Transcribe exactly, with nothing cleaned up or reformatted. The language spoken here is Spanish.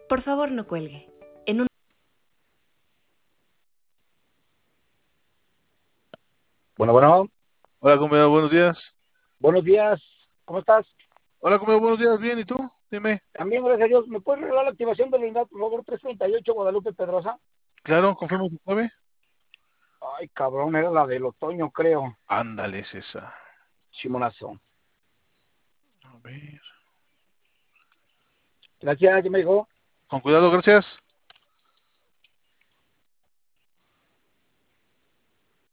Por favor, no cuelgue. En un... Bueno, bueno, Hola, comedor, buenos días. buenos días. ¿Cómo estás? Hola, comedor, buenos días. Bien, ¿y tú? Dime. También, gracias a Dios. ¿Me puedes regalar la activación del INAT, por favor? trescientos treinta y ocho Guadalupe Pedrosa. Claro, confirmo su nueve. Ay, cabrón, era la del otoño, creo. Ándale, es esa. Simonazo. A ver. Gracias, ¿qué me dijo? Con cuidado, gracias.